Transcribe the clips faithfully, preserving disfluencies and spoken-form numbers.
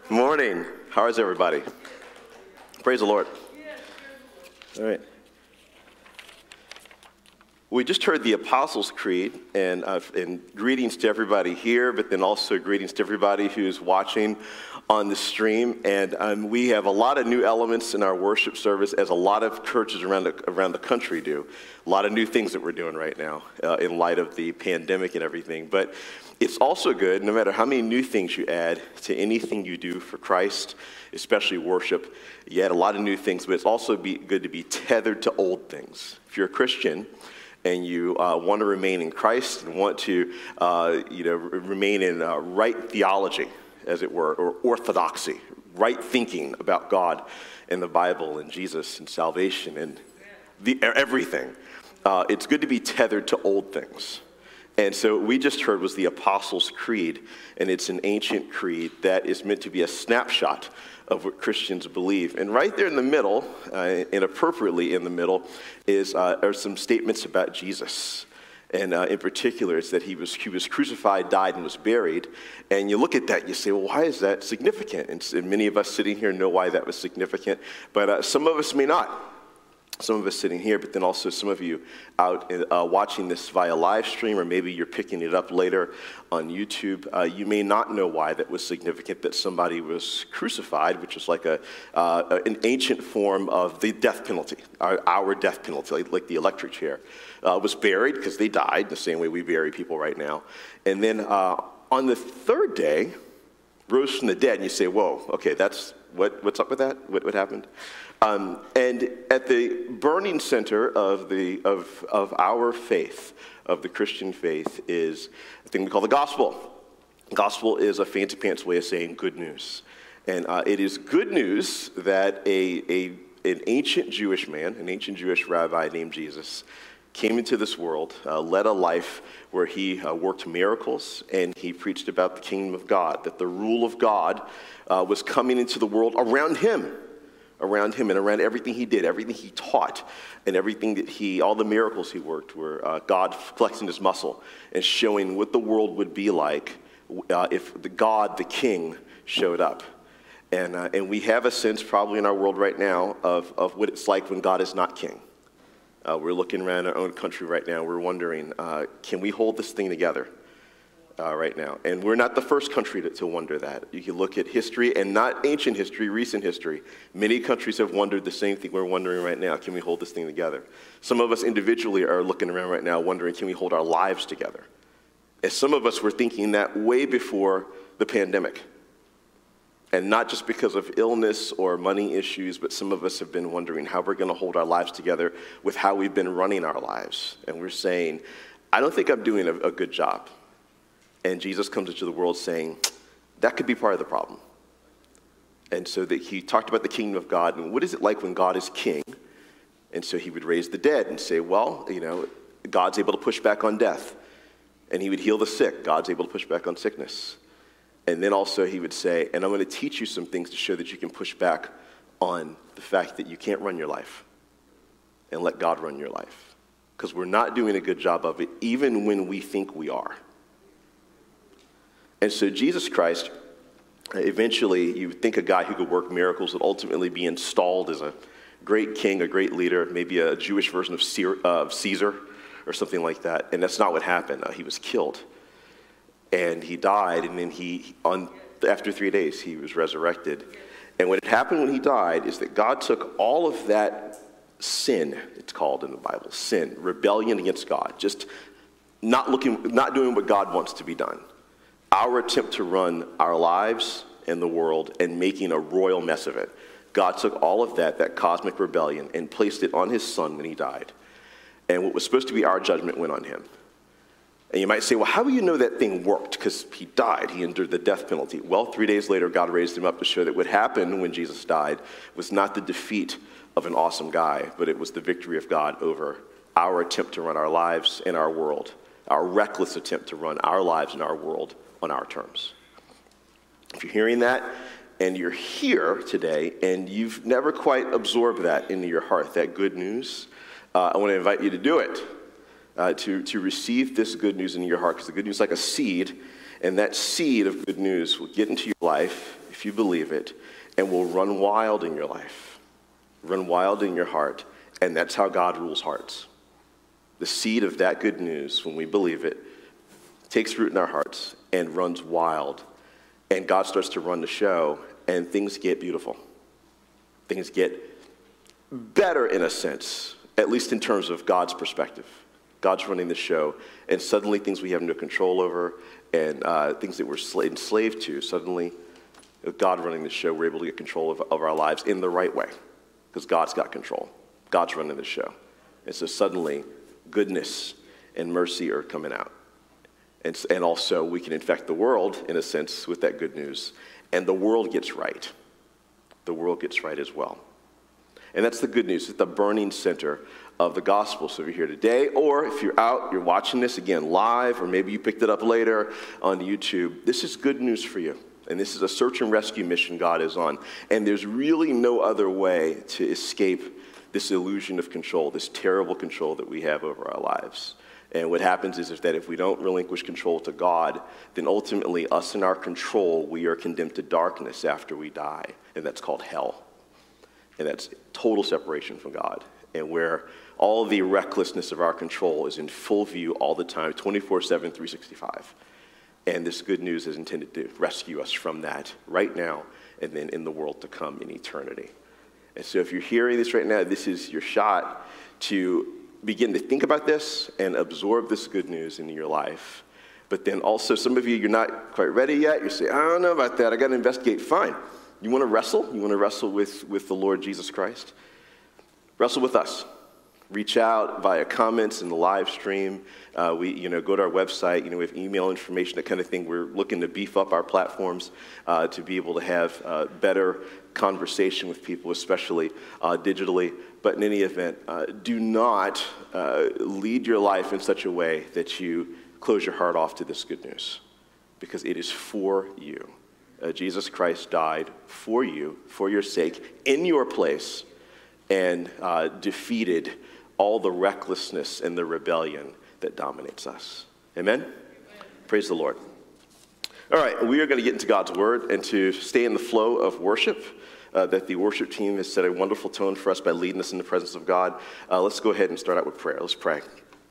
Morning. How is everybody? Praise the Lord. All right. We just heard the Apostles' Creed, and, uh, and greetings to everybody here, but then also greetings to everybody who's watching on the stream. And um, we have a lot of new elements in our worship service, as a lot of churches around the, around the country do. A lot of new things that we're doing right now uh, in light of the pandemic and everything. But it's also good, no matter how many new things you add to anything you do for Christ, especially worship, you add a lot of new things, but it's also be good to be tethered to old things. If you're a Christian and you uh, want to remain in Christ and want to uh, you know, remain in uh, right theology, as it were, or orthodoxy, right thinking about God and the Bible and Jesus and salvation and the, everything, uh, it's good to be tethered to old things. And so what we just heard was the Apostles' Creed, and it's an ancient creed that is meant to be a snapshot of what Christians believe. And right there in the middle, uh, and appropriately in the middle, is uh, are some statements about Jesus. And uh, in particular, it's that he was he was crucified, died, and was buried. And you look at that, and you say, well, why is that significant? And, and many of us sitting here know why that was significant, but uh, some of us may not. Some of us sitting here, but then also some of you out uh, watching this via live stream, or maybe you're picking it up later on YouTube. Uh, you may not know why that was significant, that somebody was crucified, which is like a uh, an ancient form of the death penalty, our, our death penalty, like, like the electric chair. Uh, was buried because they died the same way we bury people right now. And then uh, on the third day, rose from the dead, and you say, whoa, okay, that's, what, what's up with that? What, what happened? Um, and at the burning center of the of of our faith, of the Christian faith, is a thing we call the gospel. Gospel is a fancy pants way of saying good news, and uh, it is good news that a a an ancient Jewish man, an ancient Jewish rabbi named Jesus, came into this world, uh, led a life where he uh, worked miracles, and he preached about the kingdom of God, that the rule of God uh, was coming into the world around him. around him and around everything he did, everything he taught, and everything that he, all the miracles he worked were uh, God flexing his muscle and showing what the world would be like uh, if the God, the King, showed up. And uh, and we have a sense probably in our world right now of, of what it's like when God is not King. Uh, we're looking around our own country right now. We're wondering, uh, can we hold this thing together? Uh, right now. And we're not the first country to, to wonder that. You can look at history, and not ancient history, recent history. Many countries have wondered the same thing we're wondering right now. Can we hold this thing together? Some of us individually are looking around right now wondering, can we hold our lives together? And some of us were thinking that way before the pandemic. And not just because of illness or money issues, but some of us have been wondering how we're going to hold our lives together with how we've been running our lives. And we're saying, I don't think I'm doing a, a good job. And Jesus comes into the world saying, that could be part of the problem. And so that he talked about the kingdom of God, and what is it like when God is king? And so he would raise the dead and say, well, you know, God's able to push back on death. And he would heal the sick. God's able to push back on sickness. And then also he would say, and I'm going to teach you some things to show that you can push back on the fact that you can't run your life and let God run your life. Because we're not doing a good job of it, even when we think we are. And so Jesus Christ, eventually, you would think a guy who could work miracles would ultimately be installed as a great king, a great leader, maybe a Jewish version of Caesar or something like that. And that's not what happened. Uh, he was killed. And he died, and then he, on after three days, he was resurrected. And what had happened when he died is that God took all of that sin, it's called in the Bible, sin, rebellion against God, just not looking, not doing what God wants to be done. Our attempt to run our lives and the world and making a royal mess of it. God took all of that, that cosmic rebellion, and placed it on his son when he died. And what was supposed to be our judgment went on him. And you might say, well, how do you know that thing worked? Because he died. He endured the death penalty. Well, three days later, God raised him up to show that what happened when Jesus died was not the defeat of an awesome guy, but it was the victory of God over our attempt to run our lives and our world, our reckless attempt to run our lives and our world on our terms. If you're hearing that and you're here today and you've never quite absorbed that into your heart, that good news, uh, I want to invite you to do it, uh, to, to receive this good news into your heart, because the good news is like a seed, and that seed of good news will get into your life if you believe it, and will run wild in your life, run wild in your heart, and that's how God rules hearts. The seed of that good news, when we believe it, takes root in our hearts and runs wild, and God starts to run the show, and things get beautiful. Things get better in a sense, at least in terms of God's perspective. God's running the show, and suddenly things we have no control over, and uh, things that we're sla- enslaved to, suddenly, with God running the show, we're able to get control of, of our lives in the right way, because God's got control. God's running the show. And so suddenly, goodness and mercy are coming out. And, and also, we can infect the world, in a sense, with that good news. And the world gets right. The world gets right as well. And that's the good news. It's the burning center of the gospel. So if you're here today, or if you're out, you're watching this again live, or maybe you picked it up later on YouTube, this is good news for you. And this is a search and rescue mission God is on. And there's really no other way to escape this illusion of control, this terrible control that we have over our lives. And what happens is, is that if we don't relinquish control to God, then ultimately us and our control, we are condemned to darkness after we die. And that's called hell. And that's total separation from God. And where all the recklessness of our control is in full view all the time, twenty-four seven, three sixty-five. And this good news is intended to rescue us from that right now and then in the world to come in eternity. And so if you're hearing this right now, this is your shot to begin to think about this and absorb this good news into your life. But then also, some of you, you're not quite ready yet. You're saying, I don't know about that. I got to investigate. Fine. You want to wrestle? You want to wrestle with, with the Lord Jesus Christ? Wrestle with us. Reach out via comments in the live stream. Uh, we, you know, go to our website. You know, we have email information, that kind of thing. We're looking to beef up our platforms uh, to be able to have uh, better conversation with people, especially uh, digitally. But in any event, uh, do not uh, lead your life in such a way that you close your heart off to this good news, because it is for you. Uh, Jesus Christ died for you, for your sake, in your place, and uh, defeated all the recklessness and the rebellion that dominates us. Amen? Amen. Praise the Lord. All right, we are going to get into God's Word, and to stay in the flow of worship, uh, that the worship team has set a wonderful tone for us by leading us in the presence of God. Uh, let's go ahead and start out with prayer. Let's pray.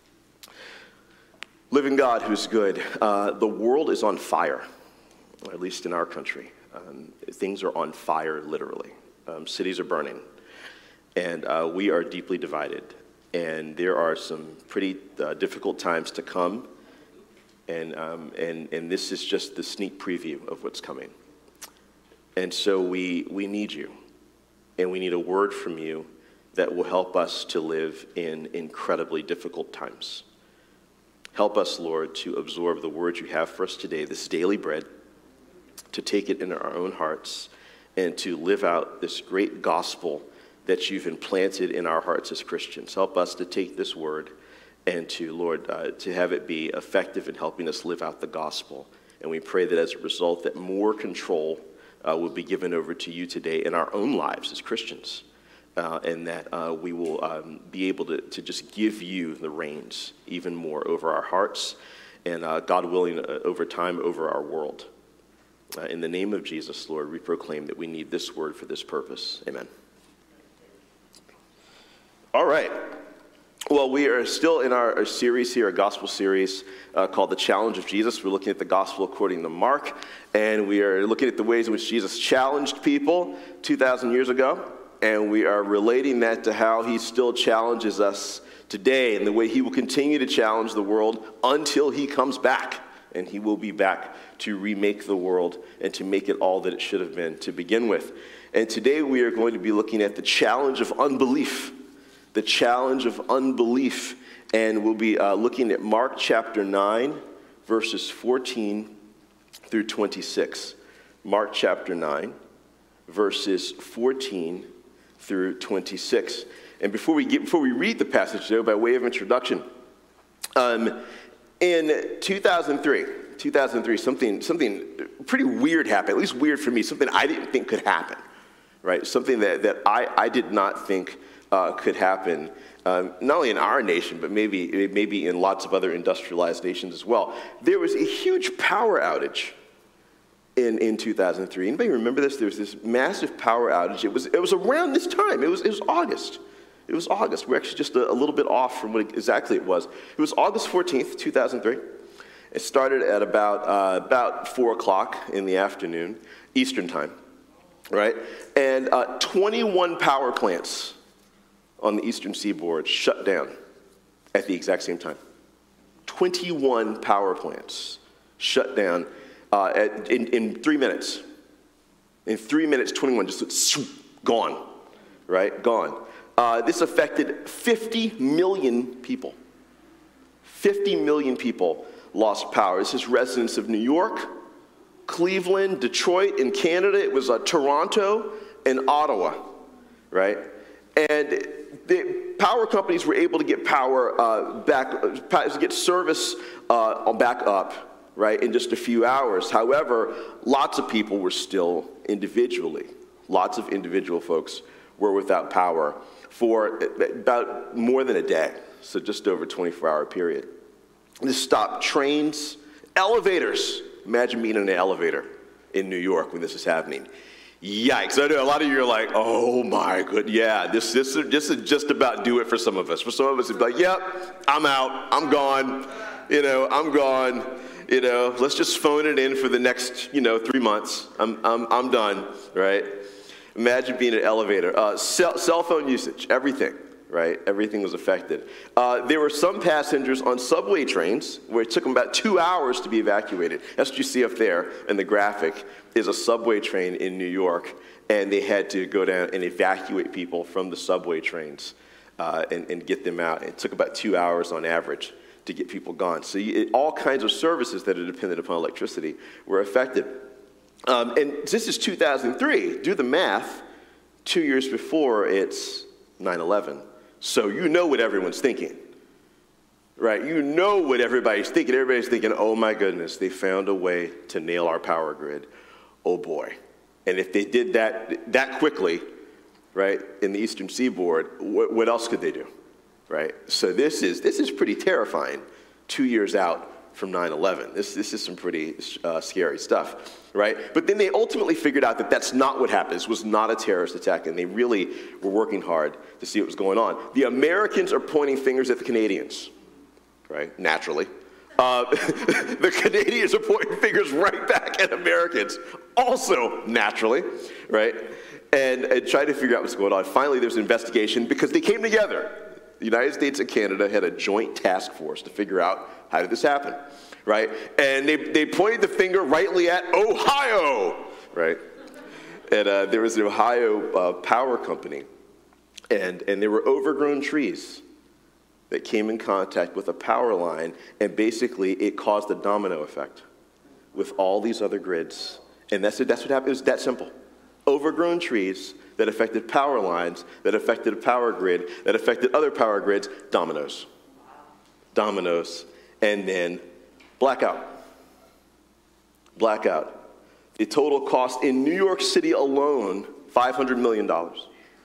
Living God who's good, uh, the world is on fire, at least in our country. Um, things are on fire, literally. Um, cities are burning, and uh, we are deeply divided. And there are some pretty uh, difficult times to come, and, um, and, and this is just the sneak preview of what's coming. And so we, we need you, and we need a word from you that will help us to live in incredibly difficult times. Help us, Lord, to absorb the word you have for us today, this daily bread, to take it in our own hearts, and to live out this great gospel that you've implanted in our hearts as Christians. Help us to take this word and to, Lord, uh, to have it be effective in helping us live out the gospel. And we pray that as a result, that more control uh, will be given over to you today in our own lives as Christians, uh, and that uh, we will um, be able to, to just give you the reins even more over our hearts, and uh, God willing, uh, over time, over our world. Uh, in the name of Jesus, Lord, we proclaim that we need this word for this purpose. Amen. All right. Well, we are still in our, our series here, a gospel series uh, called The Challenge of Jesus. We're looking at the gospel according to Mark, and we are looking at the ways in which Jesus challenged people two thousand years ago, and we are relating that to how he still challenges us today and the way he will continue to challenge the world until he comes back. And he will be back to remake the world and to make it all that it should have been to begin with. And today we are going to be looking at the challenge of unbelief. The challenge of unbelief. And we'll be uh, looking at Mark chapter nine, verses fourteen through twenty-six. Mark chapter nine, verses fourteen through twenty-six. And before we get, before we read the passage, though, by way of introduction, um, in two thousand three, two thousand three, something, something pretty weird happened, at least weird for me, something I didn't think could happen, right? Something that, that I, I did not think uh, could happen, um, not only in our nation, but maybe, maybe in lots of other industrialized nations as well. There was a huge power outage in, in two thousand three. Anybody remember this? There was this massive power outage. It was, it was around this time. It was, it was August. It was August. We're actually just a, a little bit off from what exactly it was. It was August fourteenth, two thousand three. It started at about, uh, about four o'clock in the afternoon, Eastern time, right? And uh, twenty-one power plants on the eastern seaboard shut down at the exact same time. twenty-one power plants shut down uh, at, in, in three minutes. In three minutes, twenty-one just gone, right? Gone. Uh, this affected fifty million people. fifty million people lost power. This is residents of New York, Cleveland, Detroit in Canada. It was uh, Toronto and Ottawa, right? And the power companies were able to get power uh, back, uh, get service uh, back up, right, in just a few hours. However, lots of people were still individually, lots of individual folks were without power for about more than a day, so just over a twenty-four hour period. This stopped trains, elevators. Imagine being in an elevator in New York when this is happening. Yikes. I know a lot of you are like, oh my goodness, yeah, this, this, this is just about do it for some of us. For some of us, it's like, yep, I'm out, I'm gone, you know, I'm gone, you know, let's just phone it in for the next, you know, three months. I'm, I'm, I'm done, right? Imagine being in an elevator. Uh, cell, cell phone usage, everything, right? Everything was affected. Uh, there were some passengers on subway trains where it took them about two hours to be evacuated. That's what you see up there in the graphic is a subway train in New York, and they had to go down and evacuate people from the subway trains uh, and, and get them out. It took about two hours on average to get people gone. So you, it, all kinds of services that are dependent upon electricity were affected. Um, and this is two thousand three. Do the math. Two years before, it's nine eleven. So you know what everyone's thinking, right? You know what everybody's thinking. Everybody's thinking, oh my goodness, they found a way to nail our power grid. Oh boy. And if they did that that quickly, right, in the eastern seaboard, what, what else could they do, right? So this is, this is pretty terrifying two years out from nine eleven. This, this is some pretty uh, scary stuff, right? But then they ultimately figured out that that's not what happened. This was not a terrorist attack, and they really were working hard to see what was going on. The Americans are pointing fingers at the Canadians, right, naturally. Uh, the Canadians are pointing fingers right back at Americans, also naturally, right? And, and trying to figure out what's going on. Finally, there's an investigation because they came together. The United States and Canada had a joint task force to figure out how did this happen, right? And they, they pointed the finger rightly at Ohio, right? And uh, there was an Ohio uh, power company, and, and there were overgrown trees that came in contact with a power line, and basically it caused a domino effect with all these other grids. And that's, that's what happened. It was that simple. Overgrown trees that affected power lines, that affected a power grid, that affected other power grids, dominoes. Dominoes. And then blackout. Blackout. The total cost in New York City alone, five hundred million dollars.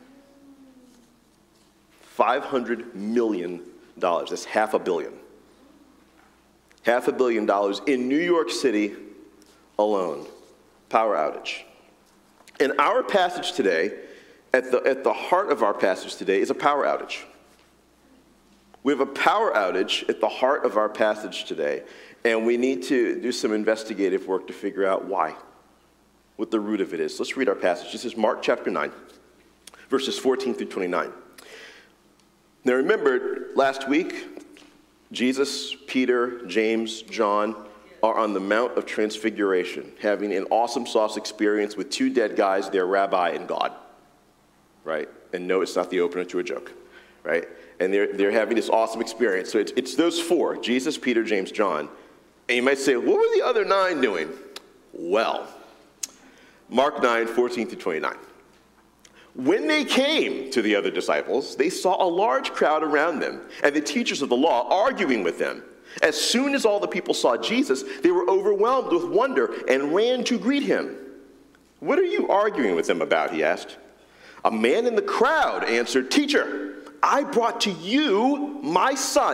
five hundred million dollars. That's half a billion. Half a billion dollars in New York City alone. Power outage. And our passage today, at the, at the heart of our passage today, is a power outage. We have a power outage at the heart of our passage today, and we need to do some investigative work to figure out why, what the root of it is. Let's read our passage. This is Mark chapter nine, verses fourteen through twenty-nine. Now remember, last week, Jesus, Peter, James, John are on the Mount of Transfiguration, having an awesome sauce experience with two dead guys, their rabbi and God, right? And no, it's not the opener to a joke, right? And they're, they're having this awesome experience. So it's, it's those four, Jesus, Peter, James, John. And you might say, what were the other nine doing? Well, Mark nine, fourteen through twenty-nine. When they came to the other disciples, they saw a large crowd around them and the teachers of the law arguing with them. As soon as all the people saw Jesus, they were overwhelmed with wonder and ran to greet him. What are you arguing with them about, he asked. A man in the crowd answered, Teacher, I brought to you my son,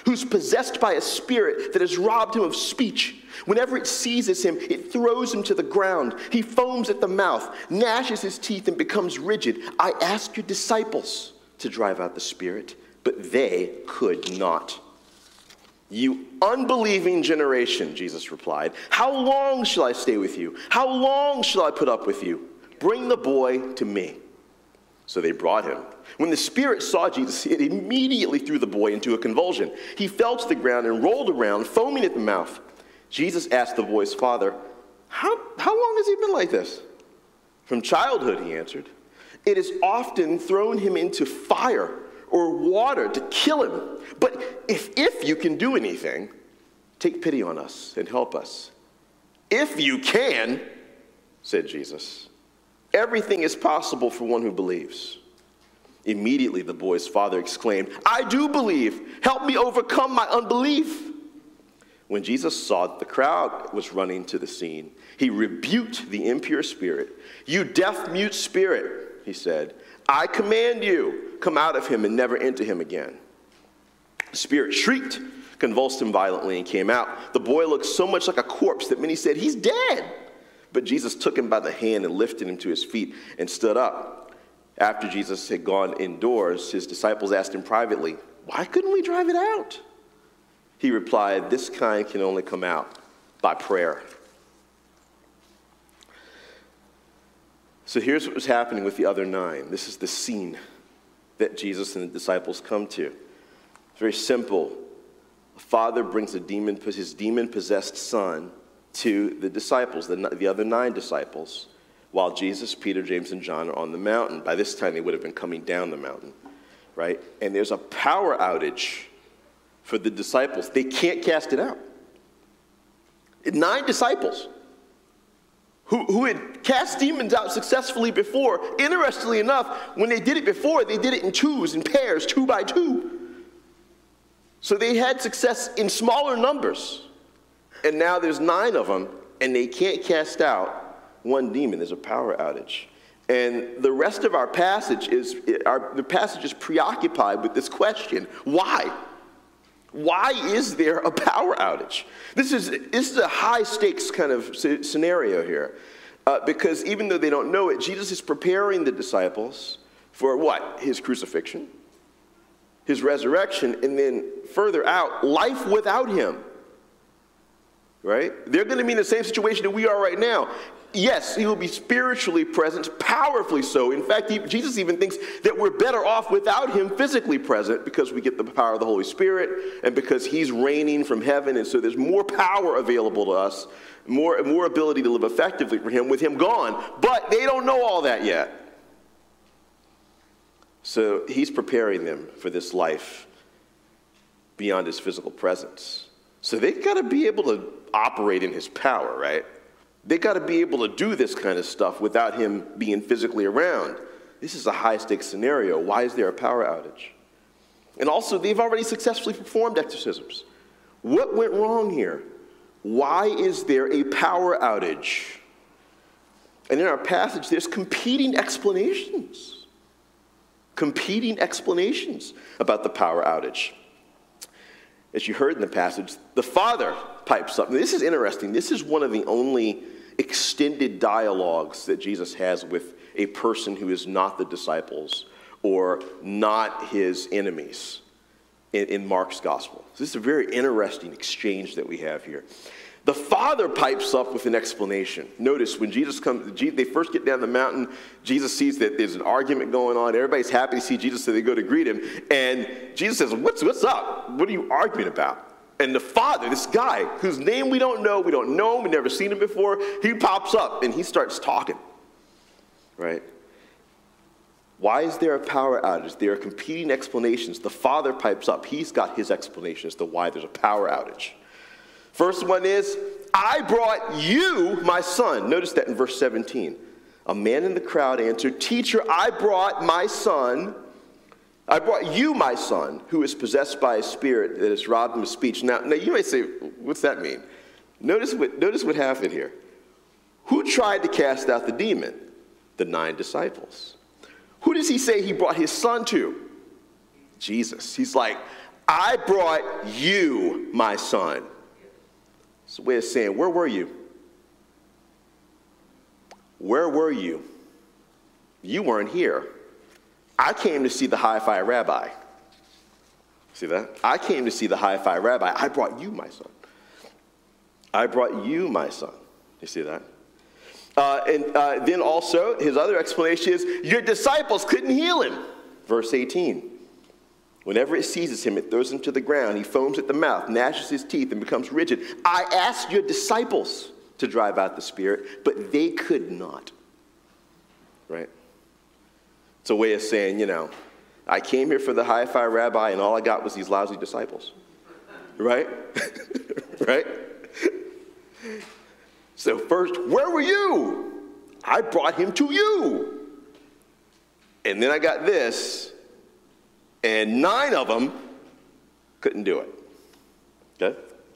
who's possessed by a spirit that has robbed him of speech. Whenever it seizes him, it throws him to the ground. He foams at the mouth, gnashes his teeth, and becomes rigid. I asked your disciples to drive out the spirit, but they could not. You unbelieving generation, Jesus replied, how long shall I stay with you? How long shall I put up with you? Bring the boy to me. So they brought him. When the spirit saw Jesus, it immediately threw the boy into a convulsion. He fell to the ground and rolled around, foaming at the mouth. Jesus asked the boy's father, how, how long has he been like this? From childhood, he answered. It has often thrown him into fire or water to kill him. But if, if you can do anything, take pity on us and help us. If you can, said Jesus. Everything is possible for one who believes. Immediately the boy's father exclaimed, I do believe. Help me overcome my unbelief. When Jesus saw that the crowd was running to the scene, he rebuked the impure spirit. You deaf-mute spirit, he said, I command you, come out of him and never enter him again. The spirit shrieked, convulsed him violently, and came out. The boy looked so much like a corpse that many said, he's dead. But Jesus took him by the hand and lifted him to his feet and stood up. After Jesus had gone indoors, his disciples asked him privately, why couldn't we drive it out? He replied, this kind can only come out by prayer. So here's what was happening with the other nine. This is the scene that Jesus and the disciples come to. It's very simple. A father brings a demon, his demon-possessed son to the disciples, the, the other nine disciples, while Jesus, Peter, James, and John are on the mountain. By this time, they would have been coming down the mountain, right? And there's a power outage for the disciples. They can't cast it out. Nine disciples who, who had cast demons out successfully before. Interestingly enough, when they did it before, they did it in twos, in pairs, two by two. So they had success in smaller numbers. And now there's nine of them, and they can't cast out one demon. There's a power outage. And the rest of our passage is, our, the passage is preoccupied with this question. Why? Why is there a power outage? This is, this is a high-stakes kind of scenario here. Uh, because even though they don't know it, Jesus is preparing the disciples for what? His crucifixion, his resurrection, and then further out, life without him. Right? They're going to be in the same situation that we are right now. Yes, he will be spiritually present, powerfully so. In fact, he, Jesus even thinks that we're better off without him physically present because we get the power of the Holy Spirit and because he's reigning from heaven. And so there's more power available to us, more, more ability to live effectively for him with him gone. But they don't know all that yet. So he's preparing them for this life beyond his physical presence. So they've got to be able to operate in his power, right? They got to be able to do this kind of stuff without him being physically around. This is a high-stakes scenario. Why is there a power outage? And also, they've already successfully performed exorcisms. What went wrong here? Why is there a power outage? And in our passage, there's competing explanations. Competing explanations about the power outage. As you heard in the passage, the Father pipes up. Now, this is interesting. This is one of the only extended dialogues that Jesus has with a person who is not the disciples or not his enemies in, in Mark's gospel. So this is a very interesting exchange that we have here. The Father pipes up with an explanation. Notice when Jesus comes, they first get down the mountain, Jesus sees that there's an argument going on. Everybody's happy to see Jesus, so they go to greet him. And Jesus says, what's, what's up? What are you arguing about? And the Father, this guy, whose name we don't know, we don't know him, we've never seen him before, he pops up and he starts talking, right? Why is there a power outage? There are competing explanations. The Father pipes up. He's got his explanation as to why there's a power outage. First one is, I brought you my son. Notice that in verse seventeen. A man in the crowd answered, Teacher, I brought my son. I brought you my son, who is possessed by a spirit that has robbed him of speech. Now, now you may say, what's that mean? Notice what, notice what happened here. Who tried to cast out the demon? The nine disciples. Who does he say he brought his son to? Jesus. He's like, I brought you, my son. It's a way of saying, where were you? Where were you? You weren't here. I came to see the hi-fi rabbi. See that? I came to see the hi-fi rabbi. I brought you, my son. I brought you, my son. You see that? Uh, and uh, then also, his other explanation is, your disciples couldn't heal him. Verse eighteen. Whenever it seizes him, it throws him to the ground. He foams at the mouth, gnashes his teeth, and becomes rigid. I asked your disciples to drive out the spirit, but they could not. Right? It's a way of saying, you know, I came here for the hi-fi rabbi, and all I got was these lousy disciples. Right? Right? So first, where were you? I brought him to you. And then I got this, and nine of them couldn't do it. Okay?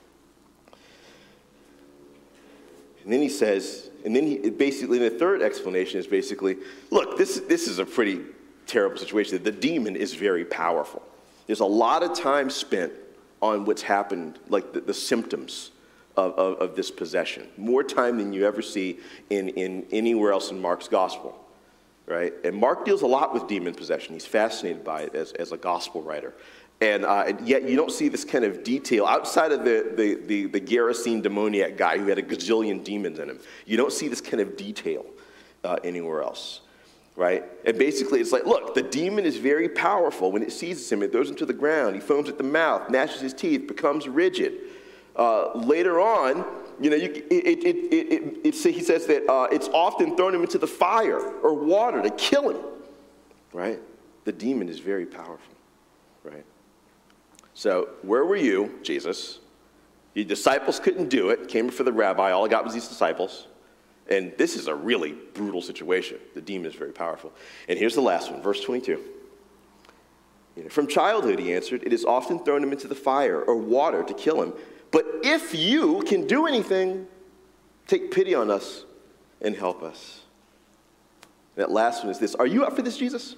And then he says, and then he basically, the third explanation is basically, look, this, this is a pretty terrible situation. The demon is very powerful. There's a lot of time spent on what's happened, like the, the symptoms of, of, of this possession. More time than you ever see in, in anywhere else in Mark's gospel. Right? And Mark deals a lot with demon possession. He's fascinated by it as, as a gospel writer. And uh, yet you don't see this kind of detail outside of the, the, the, the Gerasene demoniac guy who had a gazillion demons in him. You don't see this kind of detail uh, anywhere else. Right? And basically it's like, look, the demon is very powerful. When it seizes him, it throws him to the ground. He foams at the mouth, gnashes his teeth, becomes rigid. Uh, later on, you know, you, it, it, it, it, it, he says that uh, it's often thrown him into the fire or water to kill him, right? The demon is very powerful, right? So where were you, Jesus? Your disciples couldn't do it, came for the rabbi, all I got was these disciples. And this is a really brutal situation. The demon is very powerful. And here's the last one, verse twenty-two. You know, from childhood, he answered, it is often thrown him into the fire or water to kill him. But if you can do anything, take pity on us and help us. That last one is this. Are you up for this, Jesus?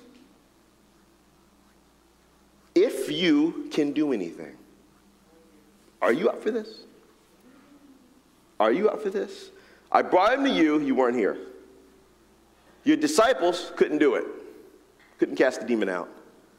If you can do anything. Are you up for this? Are you up for this? I brought him to you. You weren't here. Your disciples couldn't do it. Couldn't cast the demon out.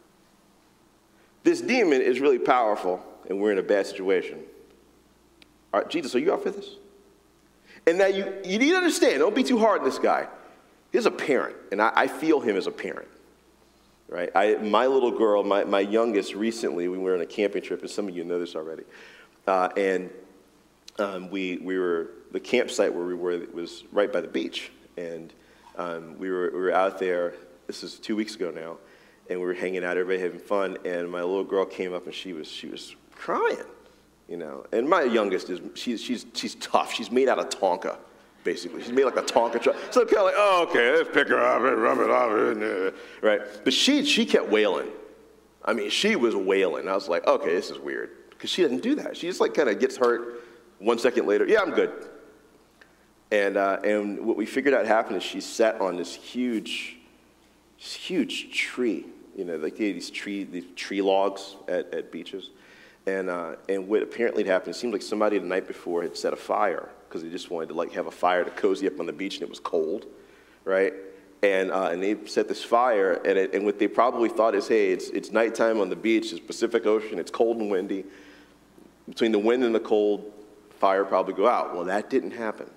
This demon is really powerful, and we're in a bad situation. All right, Jesus, are you up for this? And now you, you need to understand, don't be too hard on this guy. He's a parent, and I, I feel him as a parent. Right? I, my little girl, my, my youngest, recently, we were on a camping trip, and some of you know this already. Uh, and um, we, we were, the campsite where we were was right by the beach. And um, we, were, we were out there, this is two weeks ago now, and we were hanging out, everybody having fun, and my little girl came up and she was, she was crying. You know, and my youngest is, she's, she's, she's tough. She's made out of Tonka, basically. She's made like a Tonka truck. So kind of like, oh, okay, let's pick her up and rub it off. Right? But she, she kept wailing. I mean, she was wailing. I was like, okay, this is weird. Because she doesn't do that. She just like kind of gets hurt one second later. Yeah, I'm good. And, uh, and what we figured out happened is she sat on this huge, this huge tree. You know, like these tree, these tree logs at, at beaches. And, uh, and what apparently had happened, it seemed like somebody the night before had set a fire because they just wanted to like have a fire to cozy up on the beach, and it was cold, right? And, uh, and they set this fire, and, it, and what they probably thought is, hey, it's, it's nighttime on the beach, it's Pacific Ocean, it's cold and windy. Between the wind and the cold, fire probably go out. Well, that didn't happen.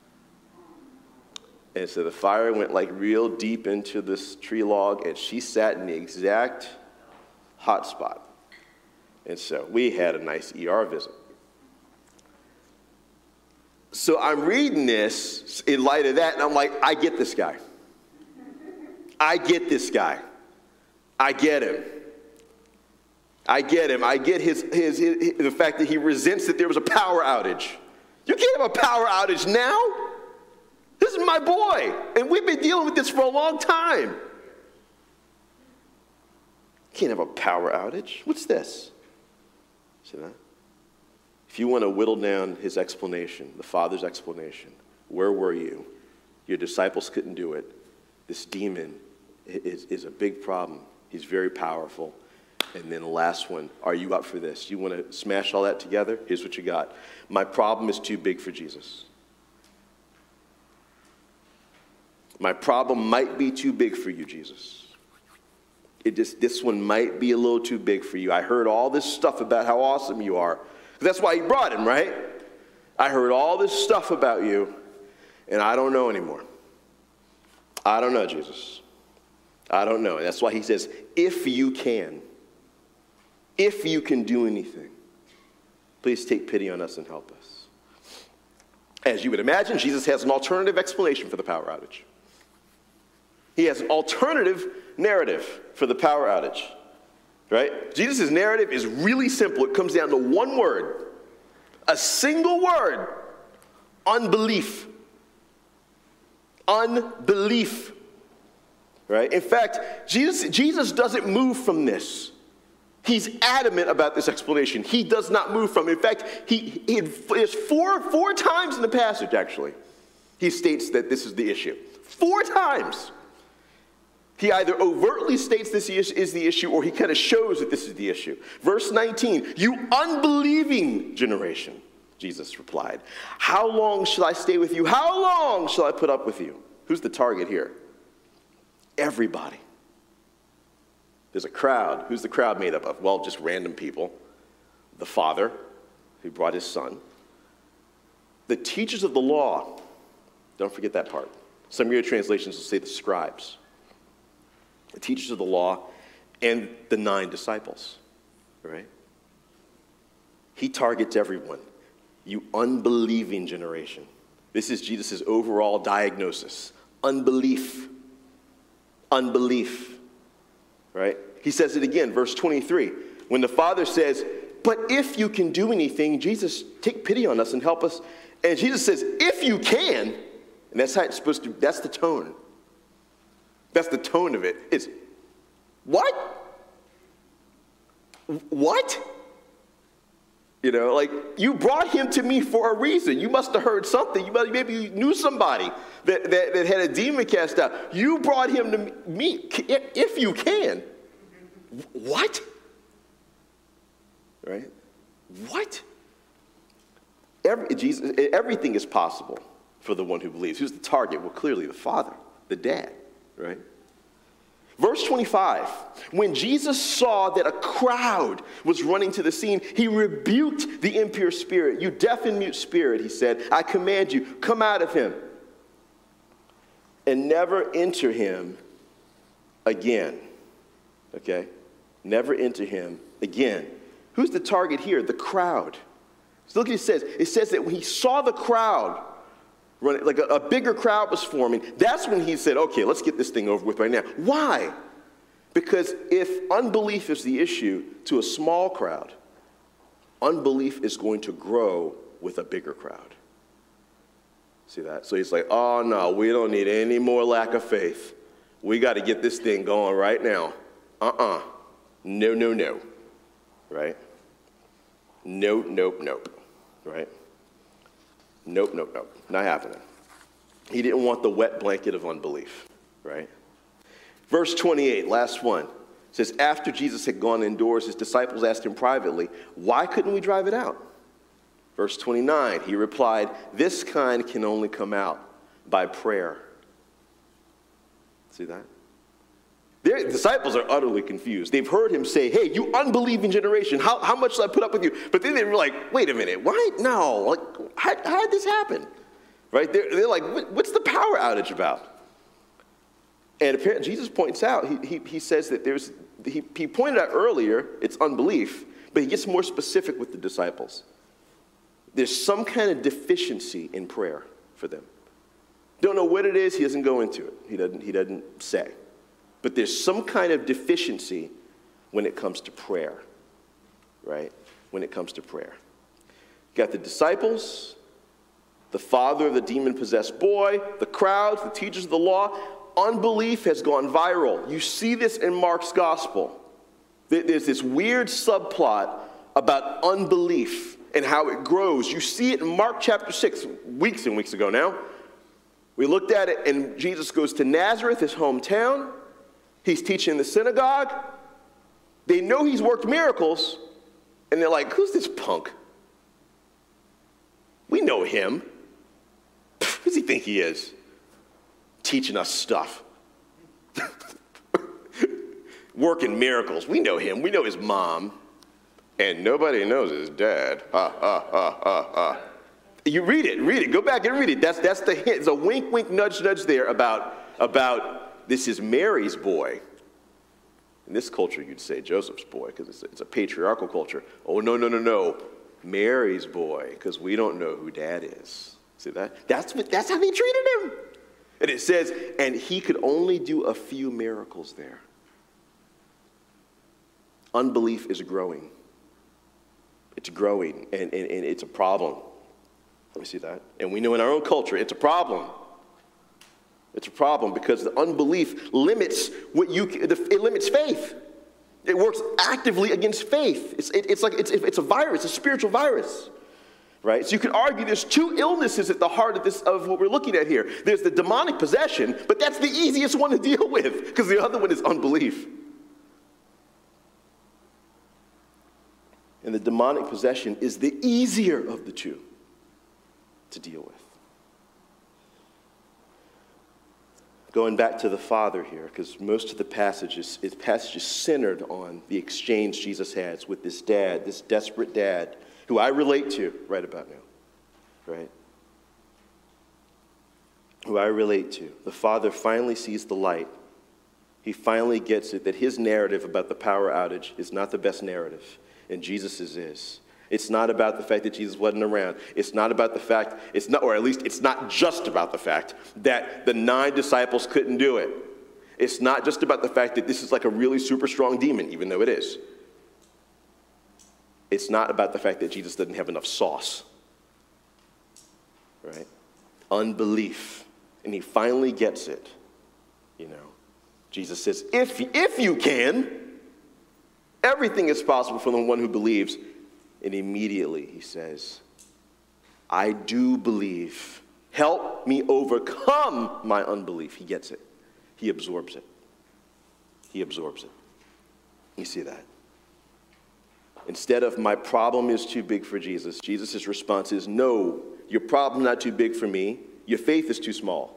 And so the fire went like real deep into this tree log, and she sat in the exact hot spot. And so we had a nice E R visit. So I'm reading this in light of that, and I'm like, I get this guy. I get this guy. I get him. I get him. I get his, his, his, the fact that he resents that there was a power outage. You can't have a power outage now. This is my boy, and we've been dealing with this for a long time. You can't have a power outage. What's this? See that? If you want to whittle down his explanation, the Father's explanation, where were you? Your disciples couldn't do it. This demon is, is a big problem. He's very powerful. And then the last one, are you up for this? You want to smash all that together? Here's what you got. My problem is too big for Jesus. My problem might be too big for you, Jesus. It just, this one might be a little too big for you. I heard all this stuff about how awesome you are. That's why he brought him, right? I heard all this stuff about you, and I don't know anymore. I don't know, Jesus. I don't know. And that's why he says, if you can, if you can do anything, please take pity on us and help us. As you would imagine, Jesus has an alternative explanation for the power outage. He has an alternative narrative for the power outage, right? Jesus' narrative is really simple. It comes down to one word, a single word, unbelief. Unbelief, right? In fact, Jesus, Jesus doesn't move from this. He's adamant about this explanation. He does not move from it. In fact, he, he there's four, four times in the passage, actually, he states that this is the issue. Four times. He either overtly states this is the issue, or he kind of shows that this is the issue. Verse nineteen, you unbelieving generation, Jesus replied, how long shall I stay with you? How long shall I put up with you? Who's the target here? Everybody. There's a crowd. Who's the crowd made up of? Well, just random people. The father, who brought his son. The teachers of the law. Don't forget that part. Some of your translations will say the scribes. The teachers of the law, and the nine disciples, right? He targets everyone. You unbelieving generation. This is Jesus' overall diagnosis. Unbelief. Unbelief, right? He says it again, verse twenty-three. When the Father says, but if you can do anything, Jesus, take pity on us and help us. And Jesus says, if you can, and that's how it's supposed to, that's the tone. That's the tone of it. It's, what? What? You know, like, you brought him to me for a reason. You must have heard something. You must, maybe you knew somebody that, that, that had a demon cast out. You brought him to me, if you can. What? Right? What? Every, Jesus, everything is possible for the one who believes. Who's the target? Well, clearly the Father, the Dad, right? Verse twenty-five, when Jesus saw that a crowd was running to the scene, he rebuked the impure spirit. You deaf and mute spirit, he said, I command you, come out of him and never enter him again. Okay? Never enter him again. Who's the target here? The crowd. So look what it says. It says that when he saw the crowd, running, like a, a bigger crowd was forming, that's when he said, okay, let's get this thing over with right now. Why? Because if unbelief is the issue to a small crowd, unbelief is going to grow with a bigger crowd. See that? So he's like, oh no, we don't need any more lack of faith. We got to get this thing going right now. Uh-uh. No, no, no. Right? Nope, nope, nope. Right? Nope, nope, nope. Not happening. He didn't want the wet blanket of unbelief, right? Verse twenty-eight, last one, says, after Jesus had gone indoors, his disciples asked him privately, why couldn't we drive it out? Verse twenty-nine, he replied, this kind can only come out by prayer. See that? Their disciples are utterly confused. They've heard him say, hey, you unbelieving generation, how, how much shall I put up with you? But then they were like, wait a minute, why? No, like, how, how did this happen? Right? They're, they're like, what, what's the power outage about? And apparently Jesus points out, he, he, he says that there's, he, he pointed out earlier, it's unbelief, but he gets more specific with the disciples. There's some kind of deficiency in prayer for them. Don't know what it is, he doesn't go into it. He doesn't, he doesn't say. But there's some kind of deficiency when it comes to prayer, right? When it comes to prayer. You got the disciples, the father of the demon-possessed boy, the crowds, the teachers of the law. Unbelief has gone viral. You see this in Mark's gospel. There's this weird subplot about unbelief and how it grows. You see it in Mark chapter six, weeks and weeks ago now. We looked at it, and Jesus goes to Nazareth, his hometown. He's teaching in the synagogue. They know he's worked miracles, and they're like, who's this punk? We know him. Who does he think he is? Teaching us stuff. Working miracles. We know him. We know his mom. And nobody knows his dad. Ha, ha, ha, ha, ha. You read it, read it. Go back and read it. That's, that's the hint. There's a wink, wink, nudge, nudge there about, about this is Mary's boy. In this culture, you'd say Joseph's boy, because it's, it's a patriarchal culture. Oh, no, no, no, no. Mary's boy, because we don't know who dad is. See that? That's, what, that's how they treated him. And it says, and he could only do a few miracles there. Unbelief is growing. It's growing, and, and, and it's a problem. Let me see that. And we know in our own culture, it's a problem. It's a problem because the unbelief limits what you, it limits faith. It works actively against faith. It's, it, it's like, it's, it's a virus, a spiritual virus. Right? So you could argue there's two illnesses at the heart of this, of what we're looking at here. There's the demonic possession, but that's the easiest one to deal with because the other one is unbelief. And the demonic possession is the easier of the two to deal with. Going back to the Father here, because most of the passages, is passages centered on the exchange Jesus has with this dad, this desperate dad, who I relate to right about now, right? Who I relate to. The Father finally sees the light. He finally gets it that his narrative about the power outage is not the best narrative, and Jesus's is. It's not about the fact that Jesus wasn't around. It's not about the fact, it's not, or at least it's not just about the fact that the nine disciples couldn't do it. It's not just about the fact that this is like a really super strong demon, even though it is. It's not about the fact that Jesus doesn't have enough sauce. Right? Unbelief. And he finally gets it. You know, Jesus says, if, if you can, everything is possible for the one who believes. And immediately he says, I do believe. Help me overcome my unbelief. He gets it. He absorbs it. He absorbs it. You see that? Instead of my problem is too big for Jesus, Jesus' response is, no, your problem's not too big for me. Your faith is too small.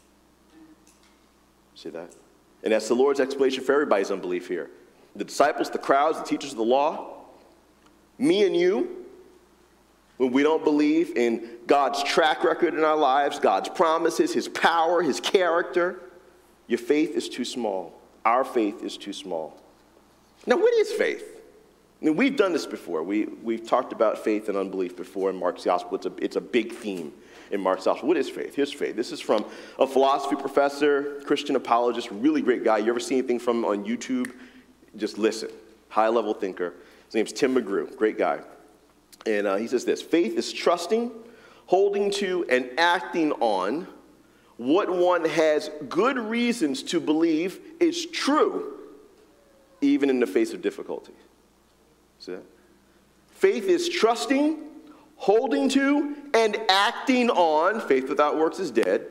See that? And that's the Lord's explanation for everybody's unbelief here. The disciples, the crowds, the teachers of the law, me and you, when we don't believe in God's track record in our lives, God's promises, his power, his character, your faith is too small. Our faith is too small. Now, what is faith? I mean, we've done this before. We, we've talked about faith and unbelief before in Mark's Gospel. It's a, it's a big theme in Mark's Gospel. What is faith? Here's faith. This is from a philosophy professor, Christian apologist, really great guy. You ever see anything from him on YouTube? Just listen. High-level thinker. His name's Tim McGrew, great guy. And uh, he says this, faith is trusting, holding to, and acting on what one has good reasons to believe is true, even in the face of difficulty. See that? Faith is trusting, holding to, and acting on, faith without works is dead,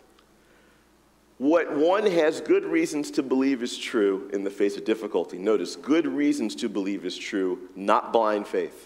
what one has good reasons to believe is true in the face of difficulty. Notice, good reasons to believe is true, not blind faith.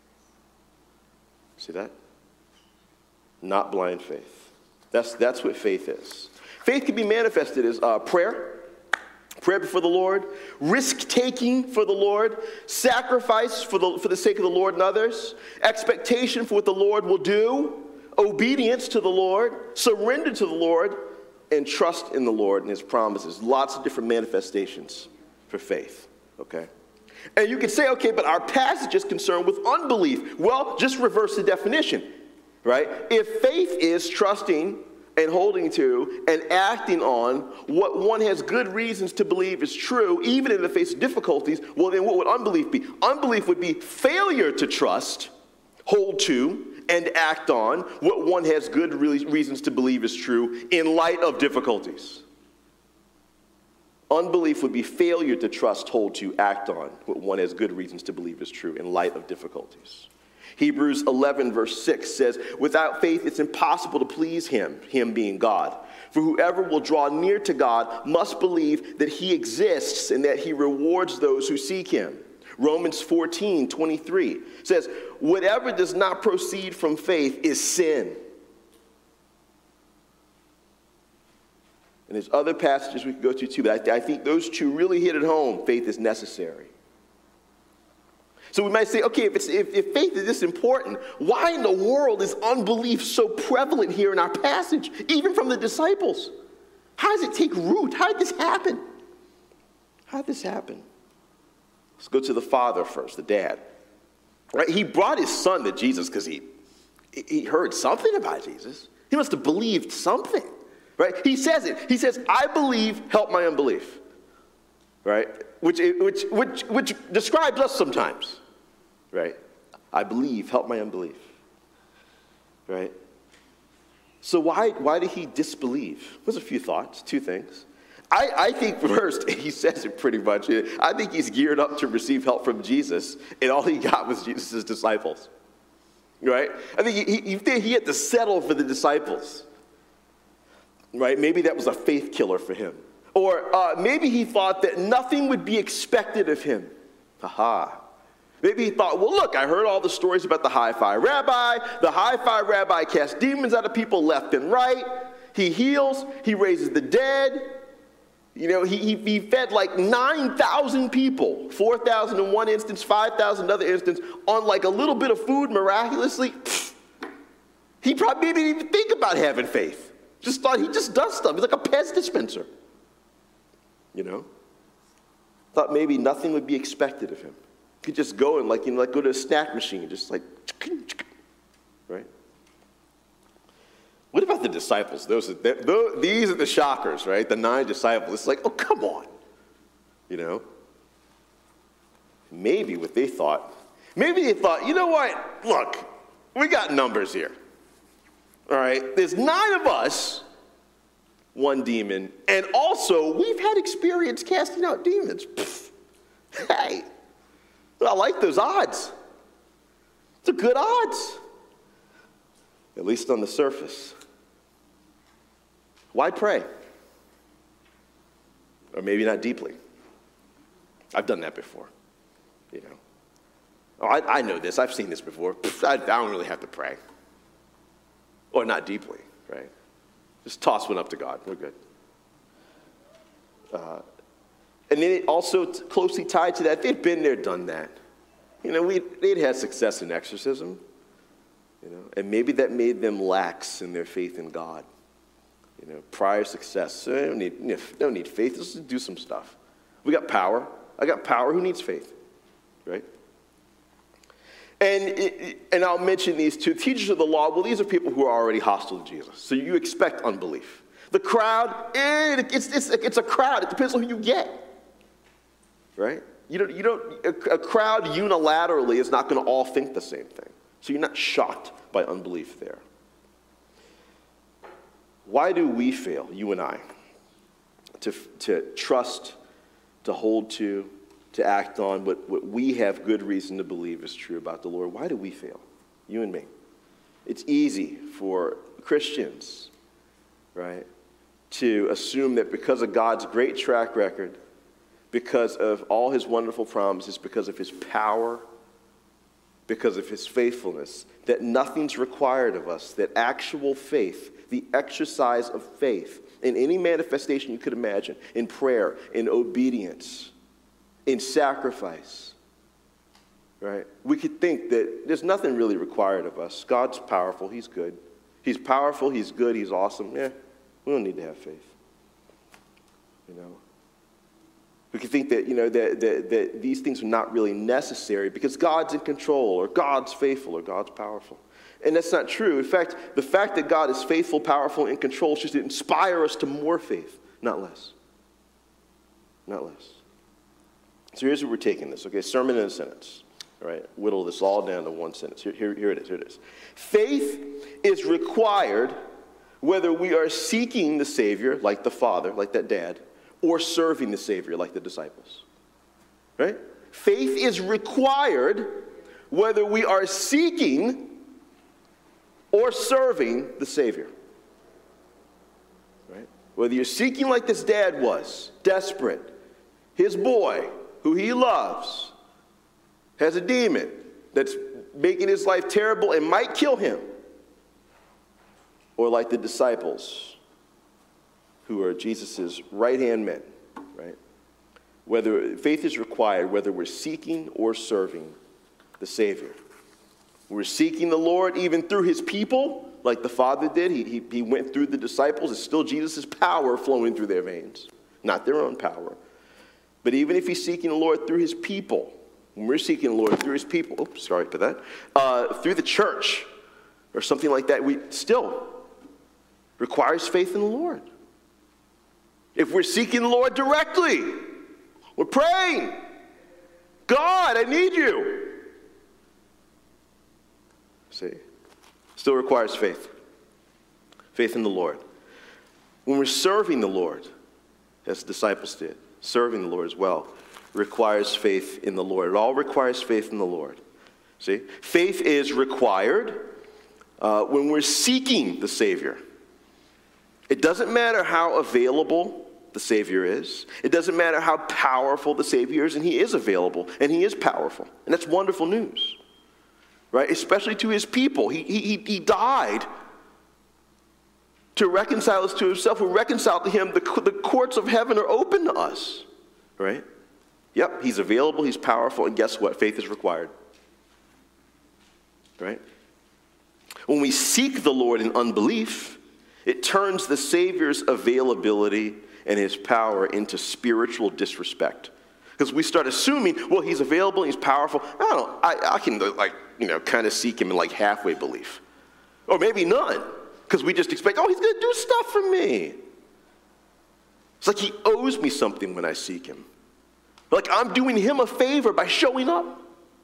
See that? Not blind faith. That's, that's what faith is. Faith can be manifested as uh, prayer, prayer before the Lord, risk-taking for the Lord, sacrifice for the, for the sake of the Lord and others, expectation for what the Lord will do, obedience to the Lord, surrender to the Lord, and trust in the Lord and his promises. Lots of different manifestations for faith, okay? And you could say, okay, but our passage is concerned with unbelief. Well, just reverse the definition, right? If faith is trusting and holding to and acting on what one has good reasons to believe is true, even in the face of difficulties, well, then what would unbelief be? Unbelief would be failure to trust, hold to, and act on what one has good reasons to believe is true in light of difficulties. Unbelief would be failure to trust, hold to, act on what one has good reasons to believe is true in light of difficulties. Hebrews eleven verse six says, without faith it's impossible to please him, him being God. For whoever will draw near to God must believe that he exists and that he rewards those who seek him. Romans fourteen twenty-three says, whatever does not proceed from faith is sin. And there's other passages we could go to too, but I, I think those two really hit it home. Faith is necessary. So we might say, okay, if, it's, if, if faith is this important, why in the world is unbelief so prevalent here in our passage, even from the disciples? How does it take root? How did this happen? How did this happen? Let's go to the father first, the dad. Right? He brought his son to Jesus because he, he heard something about Jesus. He must have believed something. Right? He says it. He says, I believe, help my unbelief. Right? Which, which, which, which describes us sometimes. Right? I believe, help my unbelief. Right? So why, why did he disbelieve? There's a few thoughts, two things. I, I think first, he says it pretty much. I think he's geared up to receive help from Jesus, and all he got was Jesus' disciples. Right? I think he, he, he had to settle for the disciples. Right? Maybe that was a faith killer for him. Or uh, maybe he thought that nothing would be expected of him. Aha. Maybe he thought, well, look, I heard all the stories about the hi-fi rabbi. The hi-fi rabbi casts demons out of people left and right. He heals. He raises the dead. You know, he, he, he fed like nine thousand people, four thousand in one instance, five thousand in another instance, on like a little bit of food miraculously. Pfft. He probably didn't even think about having faith. Just thought he just does stuff. He's like a Pez dispenser. You know? Thought maybe nothing would be expected of him. He could just go and like, you know, like go to a snack machine, just like, right? What about the disciples? Those, are, those, these are the shockers, right? The nine disciples. It's like, oh, come on. You know? Maybe what they thought, maybe they thought, you know what? Look, we got numbers here. All right? There's nine of us, one demon, and also we've had experience casting out demons. Pfft. Hey, I like those odds. It's a good odds. At least on the surface. Why pray? Or maybe not deeply. I've done that before, you know. Oh, I, I know this. I've seen this before. Pfft, I, I don't really have to pray. Or not deeply, right? Just toss one up to God. We're good. Uh, and then it also t- closely tied to that, they'd been there, done that. You know, we they'd had success in exorcism. You know, and maybe that made them lax in their faith in God. You know, prior success. So they don't need, you know, they don't need faith. Let's just do some stuff. We got power. I got power. Who needs faith? Right? And, it, and I'll mention these two. Teachers of the law, well, these are people who are already hostile to Jesus. So you expect unbelief. The crowd, eh, it's, it's, it's a crowd. It depends on who you get. Right? You don't, you don't, a, a crowd unilaterally is not going to all think the same thing. So you're not shocked by unbelief there. Why do we fail, you and I, to, to trust, to hold to, to act on what, what we have good reason to believe is true about the Lord? Why do we fail, you and me? It's easy for Christians, right, to assume that because of God's great track record, because of all his wonderful promises, because of his power, because of his faithfulness, that nothing's required of us, that actual faith, the exercise of faith in any manifestation you could imagine, in prayer, in obedience, in sacrifice, right? We could think that there's nothing really required of us. God's powerful, he's good. He's powerful, he's good, he's awesome. Yeah, we don't need to have faith, you know? We could think that, you know, that, that, that these things are not really necessary because God's in control or God's faithful or God's powerful. And that's not true. In fact, the fact that God is faithful, powerful, and in control should inspire us to more faith, not less. Not less. So here's where we're taking this, okay? Sermon in a sentence. All right? Whittle this all down to one sentence. Here, here, here it is. Here it is. Faith is required whether we are seeking the Savior, like the Father, like that dad, or serving the Savior like the disciples. Right? Faith is required whether we are seeking or serving the Savior. Right? Whether you're seeking like this dad was, desperate, his boy, who he loves, has a demon that's making his life terrible and might kill him, or like the disciples, who are Jesus' right-hand men, right? Whether faith is required, whether we're seeking or serving the Savior. We're seeking the Lord even through his people, like the Father did. He, he, he went through the disciples. It's still Jesus' power flowing through their veins, not their own power. But even if he's seeking the Lord through his people, when we're seeking the Lord through his people, oops, sorry for that, uh, through the church or something like that, we still requires faith in the Lord. If we're seeking the Lord directly, we're praying, God, I need you. See, still requires faith. Faith in the Lord. When we're serving the Lord, as the disciples did, serving the Lord as well, requires faith in the Lord. It all requires faith in the Lord. See, faith is required uh, when we're seeking the Savior. It doesn't matter how available the Savior is. It doesn't matter how powerful the Savior is, and he is available, and he is powerful. And that's wonderful news, right? Especially to his people. He, he, he died to reconcile us to himself. We're reconciled to him. The, the courts of heaven are open to us, right? Yep, he's available, he's powerful, and guess what? Faith is required, right? When we seek the Lord in unbelief, it turns the Savior's availability and his power into spiritual disrespect. Because we start assuming, well, he's available, he's powerful. I don't know, I, I can, like, you know, kind of seek him in like halfway belief. Or maybe none. Because we just expect, oh, he's going to do stuff for me. It's like he owes me something when I seek him. Like I'm doing him a favor by showing up.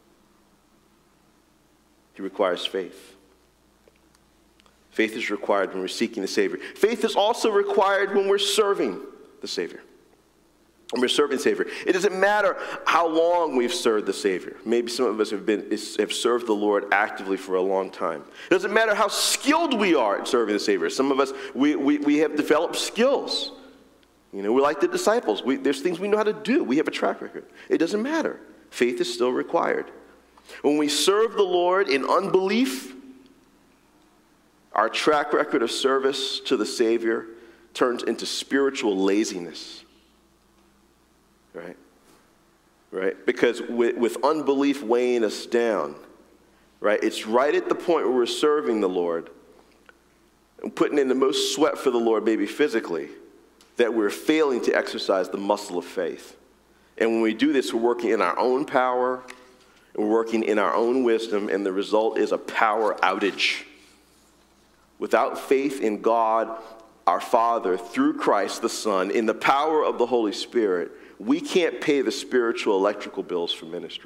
He requires faith. Faith is required when we're seeking the Savior. Faith is also required when we're serving the Savior. When we're serving the Savior. It doesn't matter how long we've served the Savior. Maybe some of us have been have served the Lord actively for a long time. It doesn't matter how skilled we are at serving the Savior. Some of us, we, we, we have developed skills. You know, we're like the disciples. We, there's things we know how to do. We have a track record. It doesn't matter. Faith is still required. When we serve the Lord in unbelief, our track record of service to the Savior turns into spiritual laziness. Right? Right? Because with, with unbelief weighing us down, right? It's right at the point where we're serving the Lord and putting in the most sweat for the Lord, maybe physically, that we're failing to exercise the muscle of faith. And when we do this, we're working in our own power, we're working in our own wisdom, and the result is a power outage. Without faith in God, our Father, through Christ the Son, in the power of the Holy Spirit, we can't pay the spiritual electrical bills for ministry.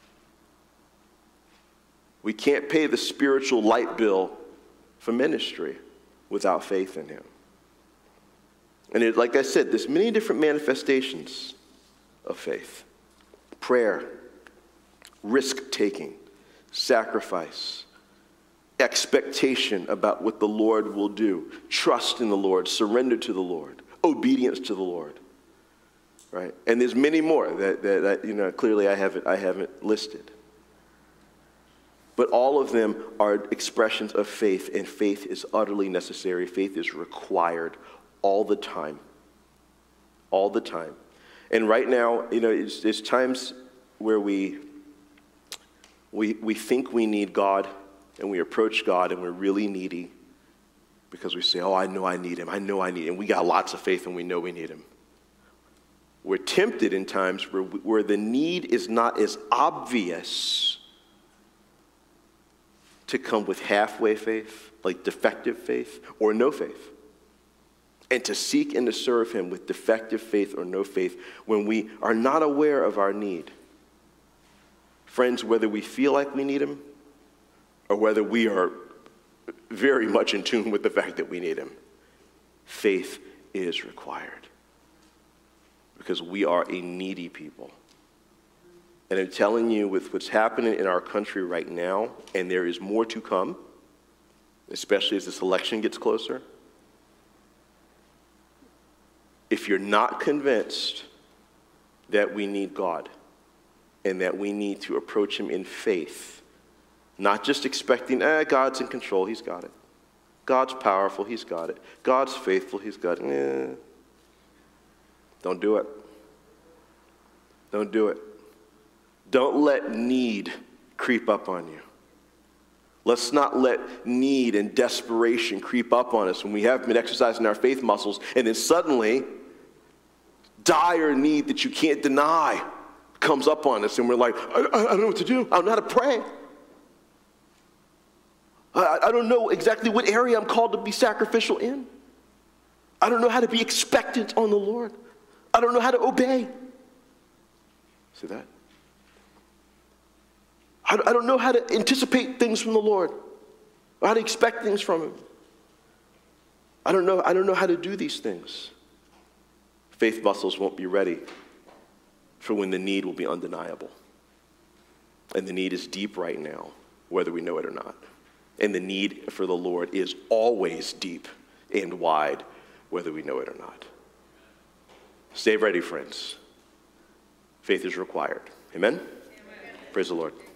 We can't pay the spiritual light bill for ministry without faith in him. And it, like I said, there's many different manifestations of faith. Prayer, risk-taking, sacrifice, expectation about what the Lord will do, trust in the Lord, surrender to the Lord, obedience to the Lord, right? And there's many more that, that, that you know, clearly I haven't, I haven't listed. But all of them are expressions of faith, and faith is utterly necessary. Faith is required all the time, all the time. And right now, you know, it's, there's times where we, we, we think we need God, and we approach God and we're really needy because we say, oh, I know I need him. I know I need him. We got lots of faith and we know we need him. We're tempted in times where, where the need is not as obvious to come with halfway faith, like defective faith, or no faith. And to seek and to serve him with defective faith or no faith when we are not aware of our need. Friends, whether we feel like we need him, or whether we are very much in tune with the fact that we need him, faith is required. Because we are a needy people. And I'm telling you, with what's happening in our country right now, and there is more to come, especially as this election gets closer, if you're not convinced that we need God and that we need to approach him in faith, not just expecting, eh, God's in control, he's got it. God's powerful, he's got it. God's faithful, he's got it. Eh. Don't do it. Don't do it. Don't let need creep up on you. Let's not let need and desperation creep up on us when we have been exercising our faith muscles, and then suddenly, dire need that you can't deny comes up on us, and we're like, I, I don't know what to do. I don't know how to pray. I, I don't know exactly what area I'm called to be sacrificial in. I don't know how to be expectant on the Lord. I don't know how to obey. See that? I, I don't know how to anticipate things from the Lord, or how to expect things from him. I don't know, I don't know how to do these things. Faith muscles won't be ready for when the need will be undeniable. And the need is deep right now, whether we know it or not. And the need for the Lord is always deep and wide, whether we know it or not. Stay ready, friends. Faith is required. Amen? Amen. Praise the Lord.